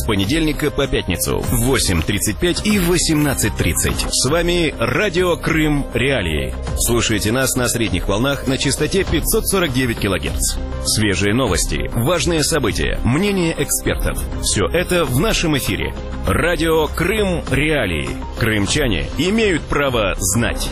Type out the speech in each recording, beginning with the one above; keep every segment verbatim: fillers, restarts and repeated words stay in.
С понедельника по пятницу в восемь тридцать пять и восемнадцать тридцать. С вами Радио Крым Реалии. Слушайте нас на средних волнах на частоте пятьсот сорок девять килогерц. Свежие новости, важные события, мнения экспертов. Все это в нашем эфире. Радио Крым Реалии. Крымчане имеют право знать.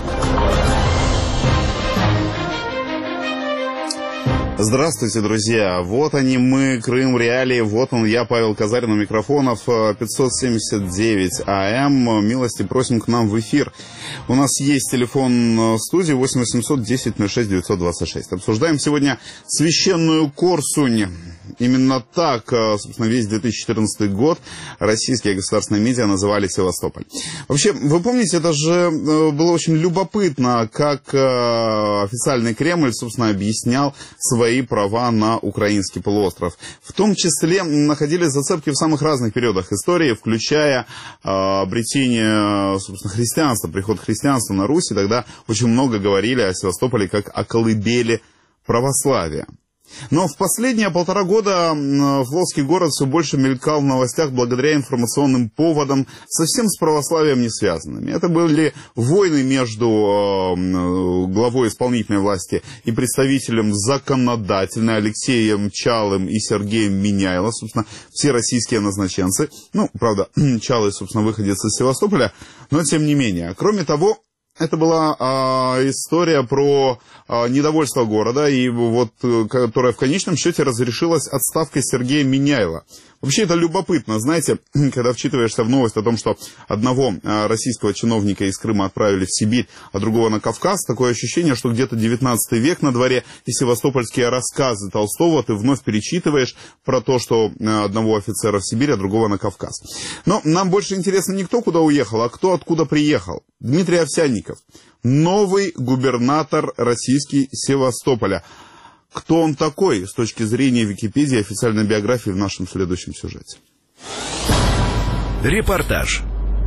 Здравствуйте, друзья. Вот они мы, Крым Реалии. Вот он, я, Павел Казарин, у микрофонов. пятьсот семьдесят девять АМ. Милости просим к нам в эфир. У нас есть телефон студии восемь восемьсот десять ноль шесть девятьсот двадцать шесть. Обсуждаем сегодня священную Корсунь. Именно так, собственно, весь две тысячи четырнадцатый год российские государственные медиа называли Севастополь. Вообще, вы помните, это же было очень любопытно, как официальный Кремль, собственно, объяснял свои права на украинский полуостров. В том числе находились зацепки в самых разных периодах истории, включая обретение, собственно, христианства, приход христианства на Русь, и тогда очень много говорили о Севастополе как о колыбели православия. Но в последние полтора года Волжский город все больше мелькал в новостях благодаря информационным поводам, совсем с православием не связанными. Это были войны между главой исполнительной власти и представителем законодательной Алексеем Чалым и Сергеем Миняйло, собственно, все российские назначенцы. Ну, правда, Чалый, собственно, выходец из Севастополя, но тем не менее. Кроме того, это была а, история про а, недовольство города, и вот, которая в конечном счете разрешилась отставкой Сергея Миняйла. Вообще это любопытно, знаете, когда вчитываешься в новость о том, что одного а, российского чиновника из Крыма отправили в Сибирь, а другого на Кавказ, такое ощущение, что где-то девятнадцатый век на дворе, и севастопольские рассказы Толстого ты вновь перечитываешь про то, что а, одного офицера в Сибирь, а другого на Кавказ. Но нам больше интересно не кто куда уехал, а кто откуда приехал. Дмитрий Овсянников, новый губернатор российский Севастополя. Кто он такой с точки зрения Википедии и официальной биографии в нашем следующем сюжете? Репортаж.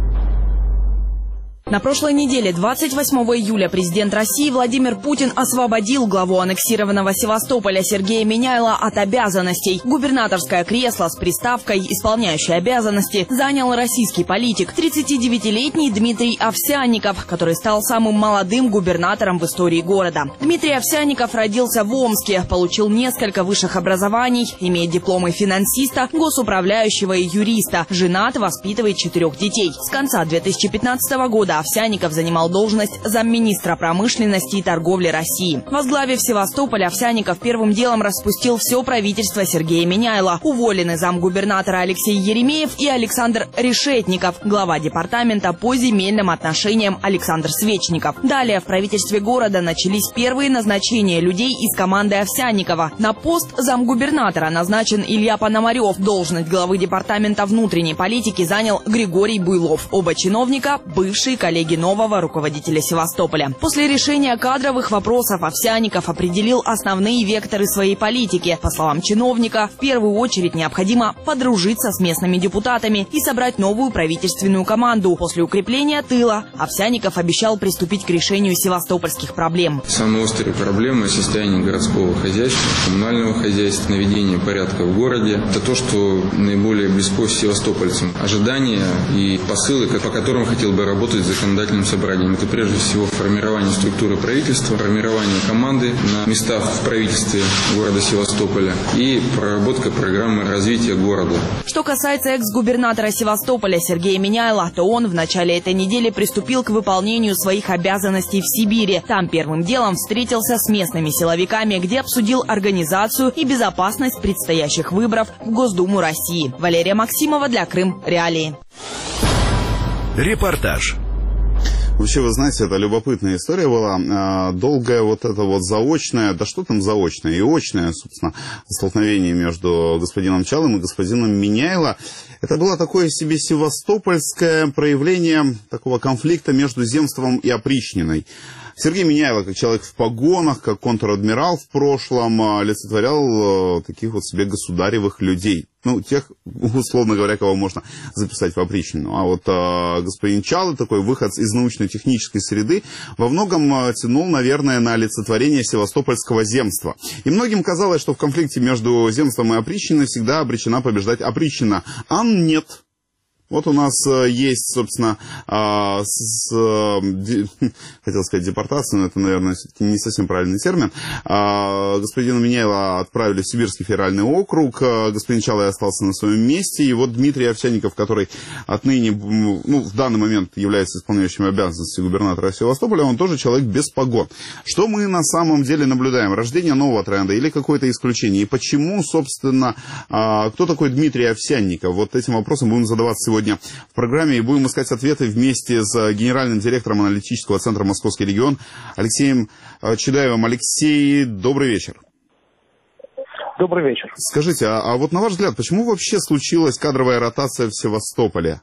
На прошлой неделе, двадцать восьмого июля, президент России Владимир Путин освободил главу аннексированного Севастополя Сергея Миняйла от обязанностей. Губернаторское кресло с приставкой «исполняющий обязанности» занял российский политик, тридцатидевятилетний Дмитрий Овсянников, который стал самым молодым губернатором в истории города. Дмитрий Овсянников родился в Омске, получил несколько высших образований, имеет дипломы финансиста, госуправляющего и юриста, женат, воспитывает четырех детей. С конца две тысячи пятнадцатого года Овсянников занимал должность замминистра промышленности и торговли России. Возглавив Севастополь, Овсянников первым делом распустил все правительство Сергея Миняйла. Уволены замгубернатора Алексей Еремеев и Александр Решетников, глава департамента по земельным отношениям Александр Свечников. Далее в правительстве города начались первые назначения людей из команды Овсянникова. На пост замгубернатора назначен Илья Пономарев. Должность главы департамента внутренней политики занял Григорий Буйлов. Оба чиновника – бывшие коллеги нового руководителя Севастополя. После решения кадровых вопросов Овсянников определил основные векторы своей политики. По словам чиновника, в первую очередь необходимо подружиться с местными депутатами и собрать новую правительственную команду. После укрепления тыла Овсянников обещал приступить к решению севастопольских проблем. Самые острые проблемы — состояние городского хозяйства, коммунального хозяйства, наведение порядка в городе. Это то, что наиболее близко севастопольцам. Ожидания и посылы, по которым хотел бы работать с законодательным собранием. Это прежде всего формирование структуры правительства, формирование команды на местах в правительстве города Севастополя и проработка программы развития города. Что касается экс-губернатора Севастополя Сергея Миняйла, то он в начале этой недели приступил к выполнению своих обязанностей в Сибири. Там первым делом встретился с местными силовиками, где обсудил организацию и безопасность предстоящих выборов в Госдуму России. Валерия Максимова для Крым Реалии. Репортаж. Вообще, вы знаете, это любопытная история была. Долгое вот это вот заочное, да что там заочное, и очное, собственно, столкновение между господином Чалым и господином Миняйло. Это было такое себе севастопольское проявление такого конфликта между земством и опричниной. Сергей Миняйло, как человек в погонах, как контр-адмирал в прошлом, олицетворял таких вот себе государевых людей. Ну, тех, условно говоря, кого можно записать в опричнину. А вот э, господин Чалы, такой выход из научно-технической среды, во многом э, тянул, наверное, на олицетворение севастопольского земства. И многим казалось, что в конфликте между земством и опричниной всегда обречена побеждать опричнина. А нет. Вот у нас есть, собственно, э, с, э, де, хотел сказать депортация, но это, наверное, все-таки не совсем правильный термин. Э, господина Миняйло отправили в Сибирский федеральный округ, э, господин Чалый остался на своем месте, и вот Дмитрий Овсянников, который отныне, ну, в данный момент является исполняющим обязанности губернатора Севастополя, он тоже человек без погон. Что мы на самом деле наблюдаем? Рождение нового тренда или какое-то исключение? И почему, собственно, э, кто такой Дмитрий Овсянников? Вот этим вопросом будем задаваться сегодня в программе и будем искать ответы вместе с генеральным директором аналитического центра «Московский регион» Алексеем Чудаевым. Алексей, добрый вечер. Добрый вечер. Скажите, а, а вот на ваш взгляд, почему вообще случилась кадровая ротация в Севастополе?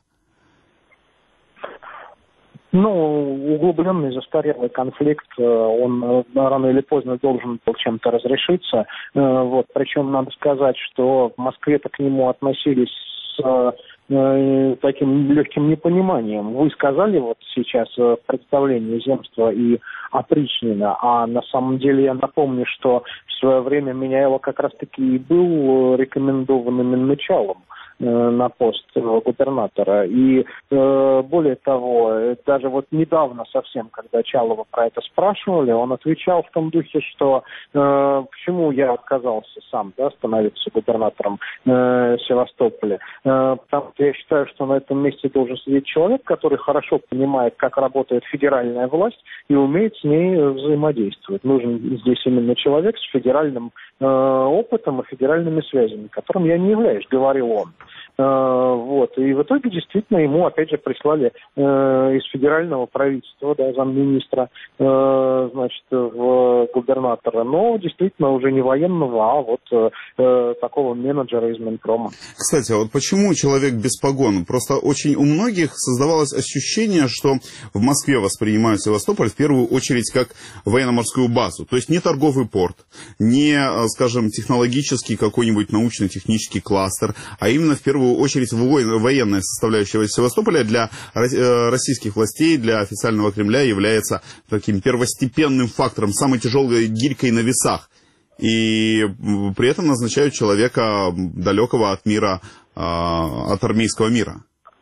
Ну, углубленный застарелый конфликт, он рано или поздно должен был чем-то разрешиться. Вот. Причем надо сказать, что в Москве-то к нему относились с таким легким непониманием. Вы сказали вот сейчас в представлении земства и опричнина, а на самом деле я напомню, что в свое время Миняйло как раз-таки и был рекомендованным началом на пост губернатора. И э, более того, даже вот недавно совсем, когда Чалова про это спрашивали, он отвечал в том духе, что э, почему я отказался сам, да, становиться губернатором э, Севастополя. Э, потому что я считаю, что на этом месте должен сидеть человек, который хорошо понимает, как работает федеральная власть и умеет с ней взаимодействовать. Нужен здесь именно человек с федеральным э, опытом и федеральными связями, которым я не являюсь, говорил он. Вот. И в итоге действительно ему, опять же, прислали э, из федерального правительства, да, замминистра, э, значит, в губернатора, но действительно уже не военного, а вот э, такого менеджера из Минпрома. Кстати, а вот почему человек без погон? Просто очень у многих создавалось ощущение, что в Москве воспринимают Севастополь в первую очередь как военно-морскую базу. То есть не торговый порт, не, скажем, технологический какой-нибудь научно-технический кластер, а именно в первую очередь военная составляющая Севастополя для российских властей, для официального Кремля является таким первостепенным фактором, самой тяжелой гирькой на весах. И при этом назначают человека далекого от мира, от армейского мира.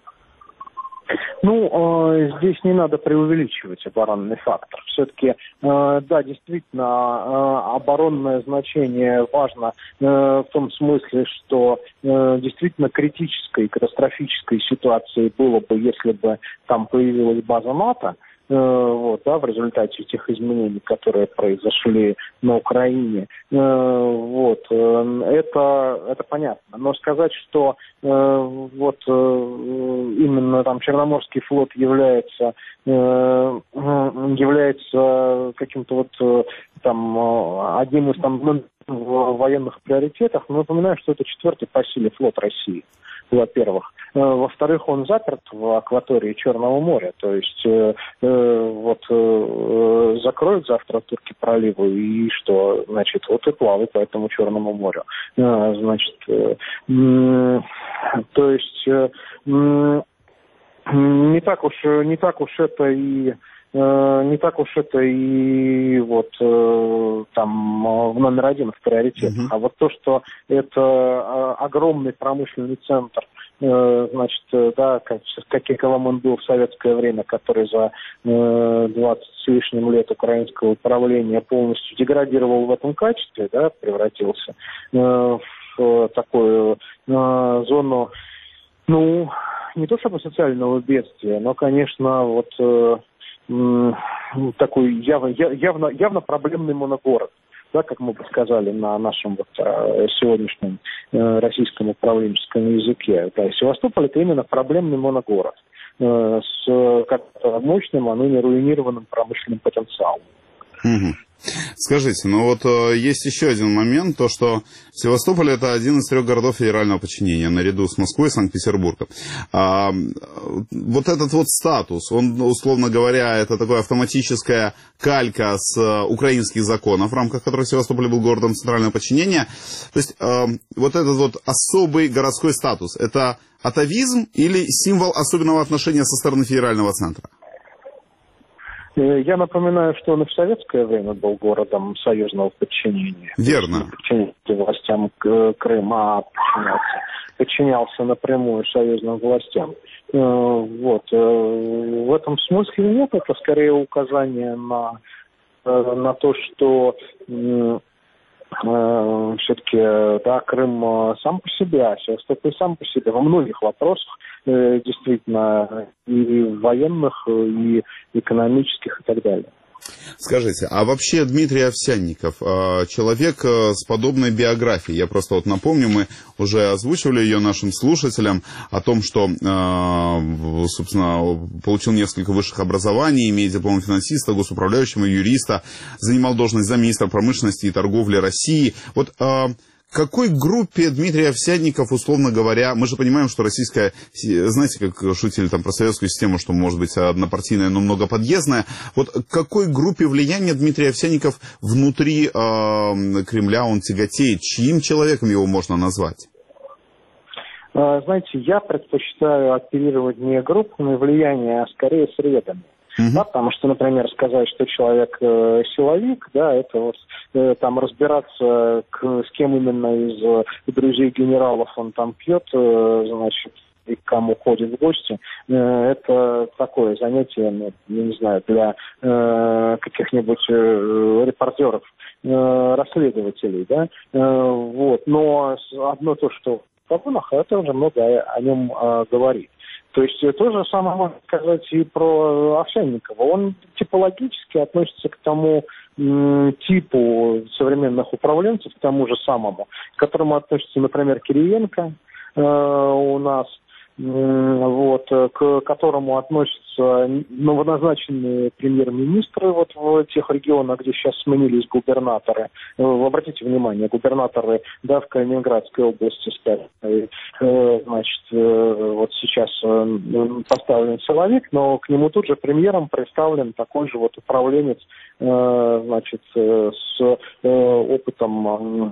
Ну, э, здесь не надо преувеличивать оборонный фактор. Все-таки, э, да, действительно, э, оборонное значение важно э, в том смысле, что э, действительно критической, катастрофической ситуации было бы, если бы там появилась база НАТО. Вот, да, в результате тех изменений, которые произошли на Украине. Вот, это, это понятно. Но сказать, что вот именно там Черноморский флот является, является каким-то вот там одним из там в военных приоритетах, но напоминаю, что это четвертый по силе флот России. Во-первых. Во-вторых, он заперт в акватории Черного моря. То есть э, э, вот э, закроют завтра турки проливы, и что? Значит, вот и плавай по этому Черному морю. Э, значит, э, э, то есть э, э, не так уж, не так уж это и не так уж это и вот там в номер один в приоритетах. Mm-hmm. А вот то, что это огромный промышленный центр, значит, да, как, каким он был в советское время, который за двадцать с лишним лет украинского управления полностью деградировал в этом качестве, да, превратился в такую зону, ну, не то чтобы социального бедствия, но, конечно, вот такой явно, явно, явно проблемный моногород, да, как мы бы сказали на нашем вот, сегодняшнем российском управленческом языке. Да, Севастополь — это именно проблемный моногород с как мощным, а ныне руинированным промышленным потенциалом. Угу. Скажите, ну вот есть еще один момент, то что Севастополь — это один из трех городов федерального подчинения, наряду с Москвой и Санкт-Петербургом. А, вот этот вот статус, он, условно говоря, это такая автоматическая калька с украинских законов, в рамках которых Севастополь был городом центрального подчинения. То есть а, вот этот вот особый городской статус, это атавизм или символ особенного отношения со стороны федерального центра? Я напоминаю, что он и в советское время был городом союзного подчинения. Верно. Подчинялся властям Крыма, а подчинялся, подчинялся напрямую союзным властям. Вот. В этом смысле нет, это скорее указание на, на то, что все-таки, да, Крым сам по себе, а Севастополь сам по себе во многих вопросах, действительно, и военных, и экономических, и так далее. Скажите, а вообще Дмитрий Овсянников, человек с подобной биографией, я просто вот напомню, мы уже озвучивали ее нашим слушателям о том, что, собственно, получил несколько высших образований, имеет диплом финансиста, госуправляющего, юриста, занимал должность замминистра промышленности и торговли России. Вот какой группе Дмитрий Овсянников, условно говоря, мы же понимаем, что российская, знаете, как шутили там про советскую систему, что может быть однопартийная, но многоподъездная, вот к какой группе влияния Дмитрий Овсянников внутри э, Кремля он тяготеет, чьим человеком его можно назвать? Знаете, я предпочитаю оперировать не группами влияния, а скорее средами. Uh-huh. Да, потому что, например, сказать, что человек э, силовик, да, это вот э, там разбираться, к, с кем именно из э, друзей генералов он там пьет, э, значит, и к кому ходит в гости, э, это такое занятие, ну, я не знаю, для э, каких-нибудь э, репортеров, э, расследователей, да, э, вот. Но одно то, что в погонах, это уже много о, о нем э, говорит. То есть то же самое можно сказать и про Овсянникова. Он типологически относится к тому м, типу современных управленцев, к тому же самому, к которому относится, например, Кириенко э, у нас, э, вот, к которому относятся новоназначенные премьер-министры вот в тех регионах, где сейчас сменились губернаторы. Э, обратите внимание, губернаторы, да, в Калининградской области стали, э, значит, э, вот сейчас э, поставлен силовик, но к нему тут же премьером представлен такой же вот управленец, э, значит, э, с э, опытом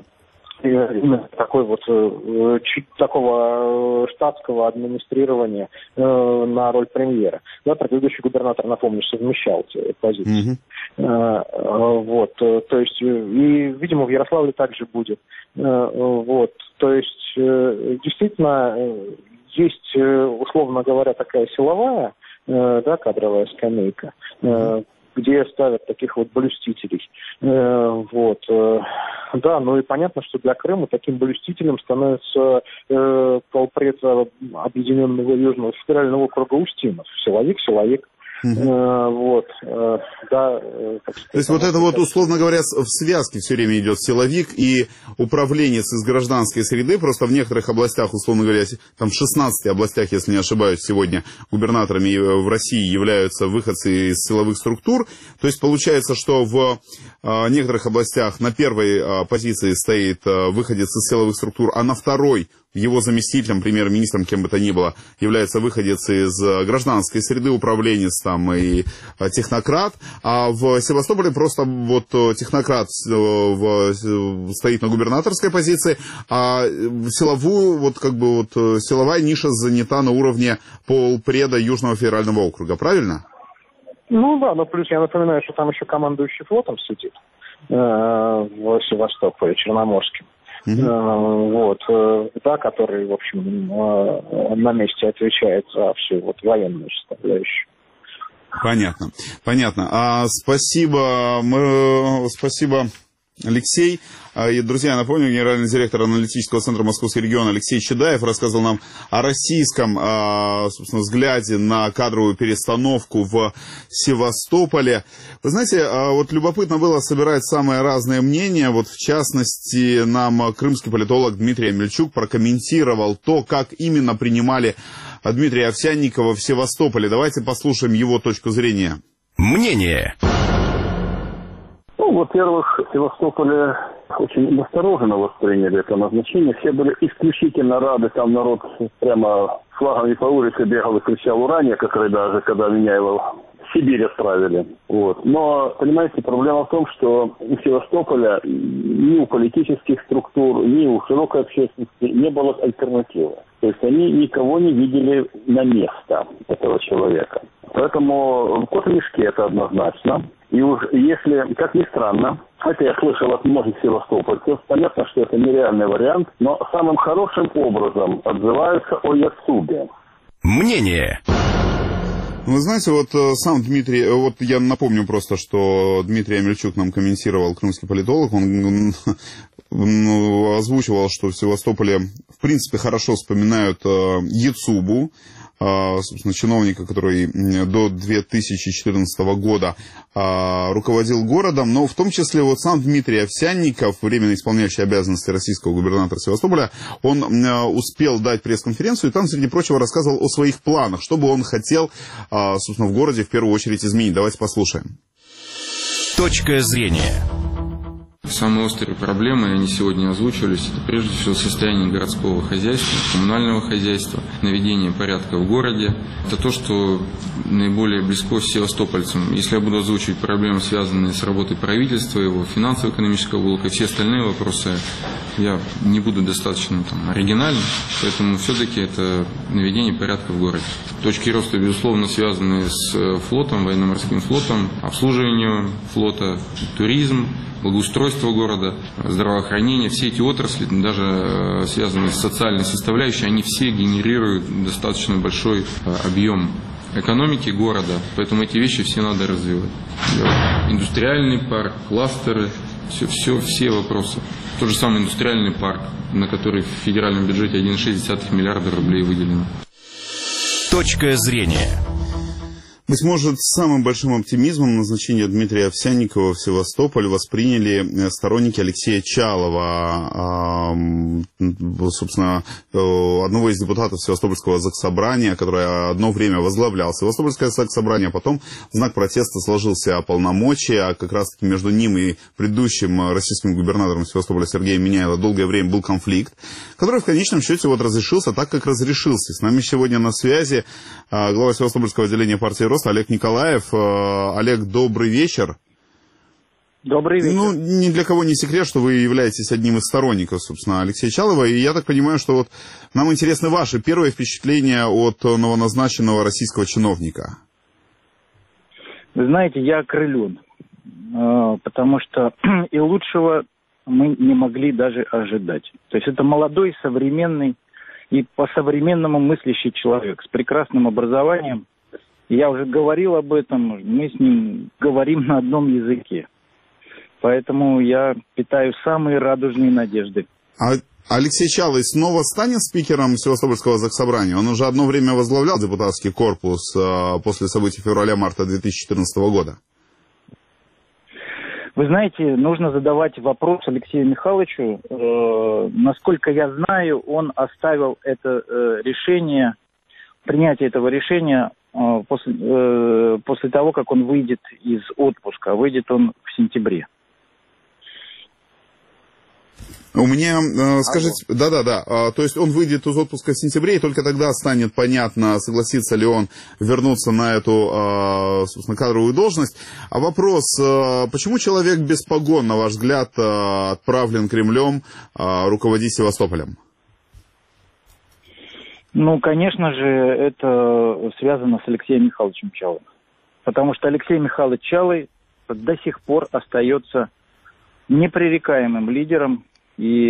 э, такой вот э, чуть такого э, штатского администрирования э, на роль премьера. Да, предыдущий губернатор, напомню, совмещал эти позиции. Mm-hmm. Э, э, вот, э, то есть, и, видимо, в Ярославле также будет. Э, вот, то есть, э, действительно, э, есть, э, условно говоря, такая силовая, э, да, кадровая скамейка, э, где ставят таких вот блюстителей. Э, вот. Э, да, ну и понятно, что для Крыма таким блюстителем становится э, полпред Объединенного Южного федерального округа Устинов. Силовик, силовик. Uh-huh. Э, вот, э, да, э, так сказать, то есть вот это вот, условно говоря, в связке все время идет силовик и управленец из гражданской среды, просто в некоторых областях, условно говоря, там в шестнадцати областях, если не ошибаюсь, сегодня губернаторами в России являются выходцы из силовых структур. То есть получается, что в э, некоторых областях на первой э, позиции стоит э, выходец из силовых структур, а на второй его заместителем, премьер-министром, кем бы то ни было, является выходец из гражданской среды, управленец там и технократ, а в Севастополе просто вот технократ в, стоит на губернаторской позиции, а силовую, вот как бы вот силовая ниша занята на уровне полпреда Южного федерального округа, правильно? Ну да, но плюс я напоминаю, что там еще командующий флотом сидит э, в Севастополе, Черноморским. Mm-hmm. Вот, да, который, в общем, на месте отвечает за всю вот военную составляющую. Понятно, понятно. А, спасибо, мы, спасибо, Алексей. И, друзья, я напомню, генеральный директор аналитического центра Московский регион Алексей Чедаев рассказывал нам о российском, собственно, взгляде на кадровую перестановку в Севастополе. Вы знаете, вот любопытно было собирать самые разные мнения. Вот, в частности, нам крымский политолог Дмитрий Амельчук прокомментировал то, как именно принимали Дмитрия Овсянникова в Севастополе. Давайте послушаем его точку зрения. Мнение. Ну, во-первых, в Севастополе очень настороженно восприняли это назначение. Все были исключительно рады. Там народ прямо флагами по улице бегал и кричал «Урания», который даже, когда меня его в Сибирь отправили. Вот. Но, понимаете, проблема в том, что у Севастополя ни у политических структур, ни у широкой общественности не было альтернативы. То есть они никого не видели на место этого человека. Поэтому кот в мешке это однозначно. И уж если, как ни странно, это я слышал от многих севастопольцев, понятно, что это нереальный вариант, но самым хорошим образом отзываются о Яцубе. Мнение. Вы знаете, вот сам Дмитрий, вот я напомню просто, что Дмитрий Амельчук нам комментировал, крымский политолог, он, он озвучивал, что в Севастополе, в принципе, хорошо вспоминают Яцубу, собственно, чиновника, который до две тысячи четырнадцатого года руководил городом, но в том числе вот сам Дмитрий Овсянников, временно исполняющий обязанности российского губернатора Севастополя, он успел дать пресс-конференцию и там, среди прочего, рассказывал о своих планах, что бы он хотел, собственно, в городе в первую очередь изменить. Давайте послушаем. Точка зрения. Самые острые проблемы, они сегодня озвучивались, это прежде всего состояние городского хозяйства, коммунального хозяйства, наведение порядка в городе. Это то, что наиболее близко севастопольцам. Если я буду озвучивать проблемы, связанные с работой правительства, его финансово-экономического блока и все остальные вопросы, я не буду достаточно там, оригинальным, поэтому все-таки это наведение порядка в городе. Точки роста, безусловно, связаны с флотом, военно-морским флотом, обслуживанием флота, туризм, благоустройство города, здравоохранение, все эти отрасли, даже связанные с социальной составляющей, они все генерируют достаточно большой объем экономики города, поэтому эти вещи все надо развивать. Индустриальный парк, кластеры, все, все, все вопросы. Тот же самый индустриальный парк, на который в федеральном бюджете один целых шесть десятых миллиарда рублей выделено. Точка зрения. Быть может, с самым большим оптимизмом назначение Дмитрия Овсянникова в Севастополь восприняли сторонники Алексея Чалова, собственно, одного из депутатов Севастопольского заксобрания, которое одно время возглавлял Севастопольское заксобрание, а потом в знак протеста сложился полномочия, а как раз-таки между ним и предыдущим российским губернатором Севастополя Сергеем Миняйло долгое время был конфликт, который в конечном счете вот разрешился так, как разрешился. С нами сегодня на связи глава Севастопольского отделения партии «Рост» Олег Николаев. Олег, добрый вечер. Добрый вечер. Ну, ни для кого не секрет, что вы являетесь одним из сторонников, собственно, Алексея Чалова. И я так понимаю, что вот нам интересны ваши первые впечатления от новоназначенного российского чиновника. Вы знаете, я окрылен, потому что и лучшего мы не могли даже ожидать. То есть это молодой, современный и по-современному мыслящий человек с прекрасным образованием. Я уже говорил об этом, мы с ним говорим на одном языке. Поэтому я питаю самые радужные надежды. А Алексей Чалый снова станет спикером Севастопольского заксобрания? Он уже одно время возглавлял депутатский корпус э, после событий февраля-марта две тысячи четырнадцатого года. Вы знаете, нужно задавать вопрос Алексею Михайловичу. Э, насколько я знаю, он оставил это э, решение, принятие этого решения э, после, э, после того, как он выйдет из отпуска. Выйдет он в сентябре. У меня, э, скажите, да-да-да, э, то есть он выйдет из отпуска в сентябре, и только тогда станет понятно, согласится ли он вернуться на эту, э, собственно, кадровую должность. А вопрос, э, почему человек без погон, на ваш взгляд, э, отправлен Кремлем э, руководить Севастополем? Ну, конечно же, это связано с Алексеем Михайловичем Чалым. Потому что Алексей Михайлович Чалый до сих пор остается непререкаемым лидером, И,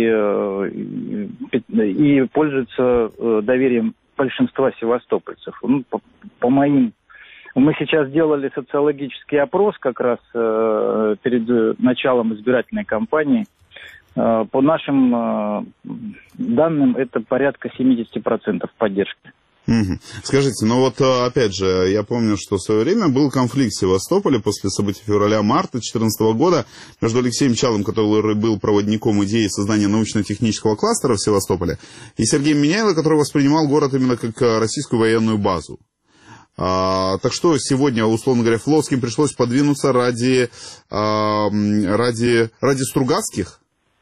и пользуется доверием большинства севастопольцев. Ну, по, по моим... Мы сейчас делали социологический опрос как раз э, перед началом избирательной кампании. Э, по нашим э, данным, это порядка семьдесят процентов поддержки. Угу. Скажите, ну вот опять же, я помню, что в свое время был конфликт в Севастополе после событий февраля-марта две тысячи четырнадцатого года между Алексеем Чалым, который был проводником идеи создания научно-технического кластера в Севастополе, и Сергеем Миняйло, который воспринимал город именно как российскую военную базу. А, так что сегодня, условно говоря, Флотским пришлось подвинуться ради, а, ради, ради Стругацких?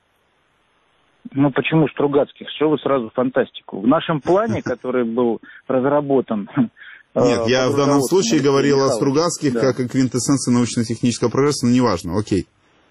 Ну, почему Стругацких? Что вы сразу фантастику? В нашем плане, который был разработан... Нет, я в данном случае говорил о Стругацких, да, как о квинтэссенции научно-технического прогресса, но неважно, окей.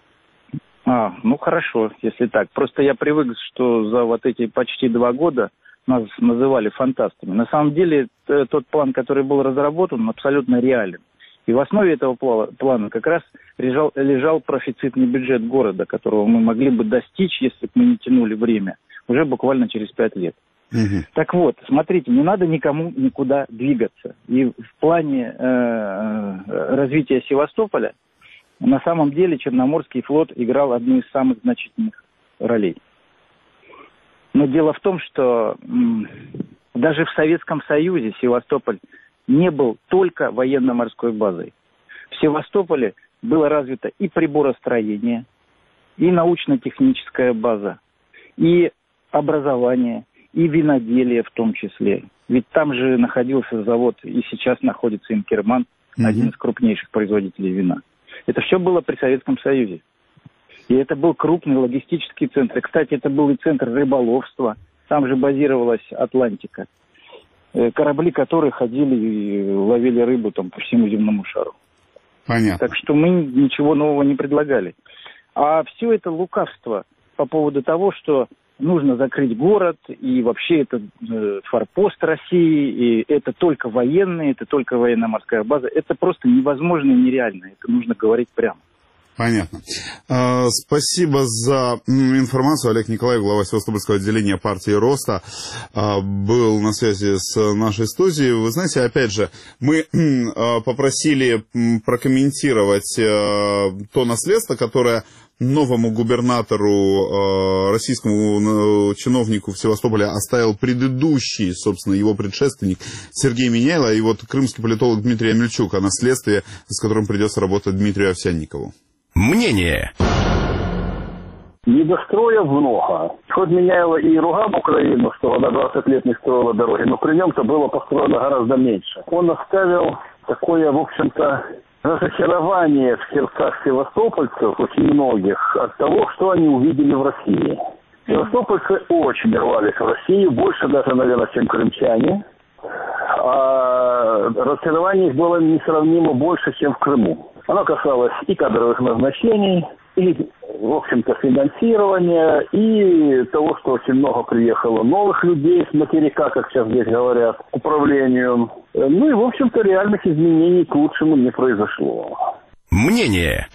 А, ну хорошо, если так. Просто я привык, что за вот эти почти два года нас называли фантастами. На самом деле, тот план, который был разработан, он абсолютно реален. И в основе этого плана как раз лежал, лежал профицитный бюджет города, которого мы могли бы достичь, если бы мы не тянули время, уже буквально через пять лет. Угу. Так вот, смотрите, не надо никому никуда двигаться. И в плане э, развития Севастополя на самом деле Черноморский флот играл одну из самых значительных ролей. Но дело в том, что м, даже в Советском Союзе Севастополь не был только военно-морской базой. В Севастополе было развито и приборостроение, и научно-техническая база, и образование, и виноделие в том числе. Ведь там же находился завод, и сейчас находится Инкерман, mm-hmm. один из крупнейших производителей вина. Это все было при Советском Союзе. И это был крупный логистический центр. И, кстати, это был и центр рыболовства. Там же базировалась Атлантика. Корабли, которые ходили и ловили рыбу там по всему земному шару. Понятно. Так что мы ничего нового не предлагали. А все это лукавство по поводу того, что нужно закрыть город, и вообще это э, форпост России, и это только военные, это только военно-морская база. Это просто невозможно и нереально. Это нужно говорить прямо. Понятно. А, спасибо за информацию. Олег Николаев, глава Севастопольского отделения партии Роста, а, был на связи с нашей студией. Вы знаете, опять же, мы а, попросили прокомментировать а, то наследство, которое новому губернатору, э, российскому чиновнику в Севастополе оставил предыдущий, собственно, его предшественник Сергей Меняйло, и вот крымский политолог Дмитрий Амельчук о наследстве, с которым придется работать Дмитрию Овсянникову. Мнение. Недостроев много. Хоть Меняйло и ругал Украину, что она двадцать лет не строила дороги, но при нем-то было построено гораздо меньше. Он оставил такое, в общем-то, разочарование в сердцах севастопольцев, очень многих, от того, что они увидели в России. Севастопольцы очень рвались в Россию, больше даже, наверное, чем крымчане. А разочарование их было несравнимо больше, чем в Крыму. Оно касалось и кадровых назначений, и, в общем-то, финансирования, и того, что очень много приехало новых людей с материка, как сейчас здесь говорят, к управлению. Ну и, в общем-то, реальных изменений к лучшему не произошло. Мнение.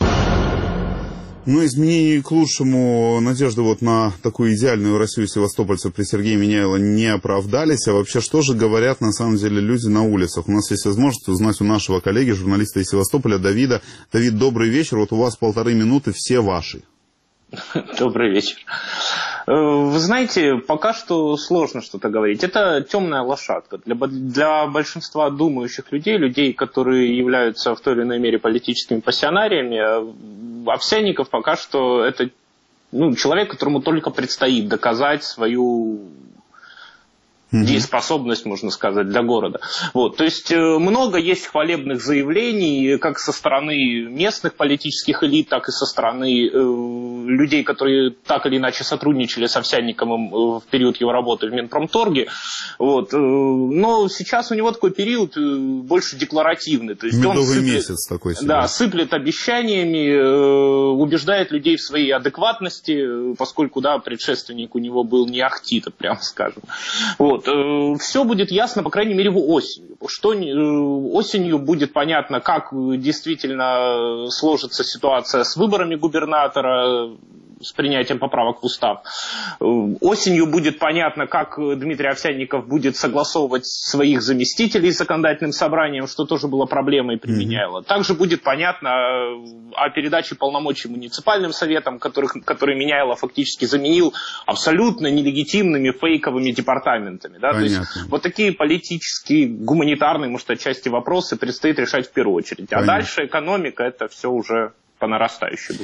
Ну, изменений к лучшему, надежды вот на такую идеальную Россию севастопольцев при Сергее Меняйло не оправдались. А вообще, что же говорят на самом деле люди на улицах? У нас есть возможность узнать у нашего коллеги, журналиста из Севастополя, Давида. Давид, добрый вечер. Вот у вас полторы минуты, все ваши. Добрый вечер. Вы знаете, пока что сложно что-то говорить. Это темная лошадка. Для, для большинства думающих людей, людей, которые являются в той или иной мере политическими пассионариями, Овсянников пока что это ну, человек, которому только предстоит доказать свою дееспособность, можно сказать, для города. Вот. То есть много есть хвалебных заявлений как со стороны местных политических элит, так и со стороны э, людей, которые так или иначе сотрудничали с Овсянниковым в период его работы в Минпромторге. Вот. Но сейчас у него такой период больше декларативный. То есть медовый он сыплет, месяц такой себе. Да, сыплет обещаниями, э, убеждает людей в своей адекватности, поскольку да, предшественник у него был не ахтита, прямо скажем. Вот. Все будет ясно, по крайней мере, осенью. Что осенью будет понятно, как действительно сложится ситуация с выборами губернатора, с принятием поправок в устав. Осенью будет понятно, как Дмитрий Овсянников будет согласовывать своих заместителей с законодательным собранием, что тоже было проблемой при Меняйло. Также будет понятно о передаче полномочий муниципальным советам, которых, которые Меняйло фактически заменил абсолютно нелегитимными фейковыми департаментами. Да? То есть вот такие политические, гуманитарные, может, отчасти вопросы предстоит решать в первую очередь. А понятно. Дальше экономика, это все уже по нарастающей будет.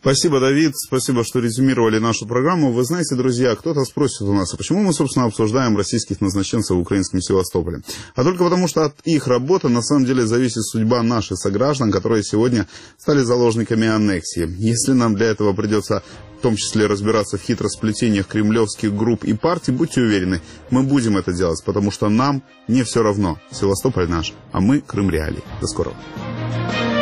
Спасибо, Давид, спасибо, что резюмировали нашу программу. Вы знаете, друзья, кто-то спросит у нас, а почему мы, собственно, обсуждаем российских назначенцев в украинском Севастополе? А только потому, что от их работы на самом деле зависит судьба наших сограждан, которые сегодня стали заложниками аннексии. Если нам для этого придется в том числе разбираться в хитросплетениях кремлевских групп и партий, будьте уверены, мы будем это делать, потому что нам не все равно. Севастополь наш, а мы Крым Реалии. До скорого.